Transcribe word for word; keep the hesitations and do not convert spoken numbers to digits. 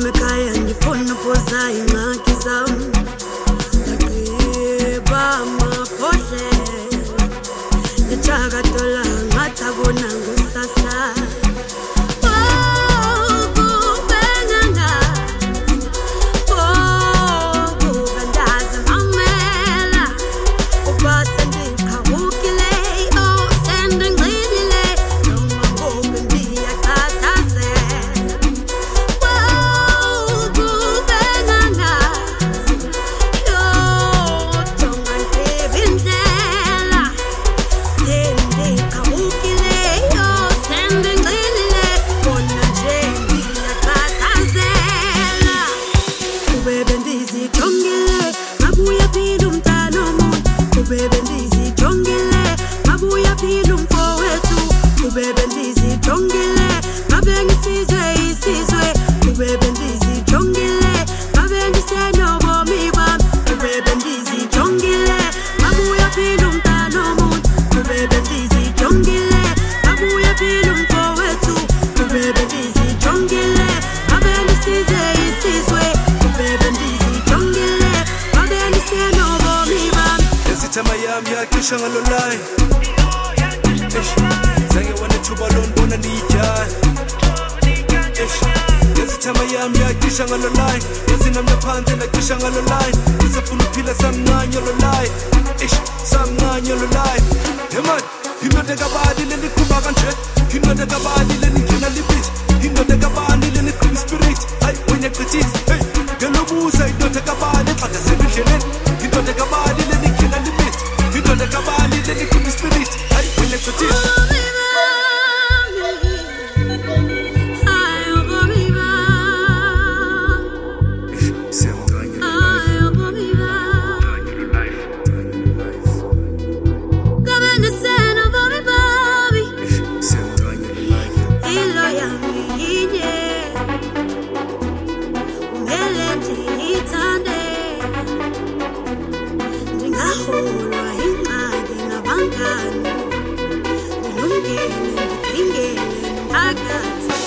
ekhaya ngifuna ukupoza ingxaki zami ngaqeba amabhodlela ngijakadola ngathi abona ngusasa Tema yami yakisha ngalolai Zange wanethuba lonibona nijani Yazi tema yami yakisha ngalolai Yazi namna phansi nakisha ngalolai Isafuna uphila samncane lolai Samncane lolai Heman, hinode kabali lenikhuma kanje Hinode kabali leningena libit Hinode kabali lenikhuma spirit Ay, wenye kritis Hey, gelobusa hinode kabali Xada sebindleleni Hinode kabali leningena libit Hinode kabali lenikhuma spirit Ay, wenye kritis Ndingaholwa ingxaki nabangani Ndilungile, ndidingele nomphakathi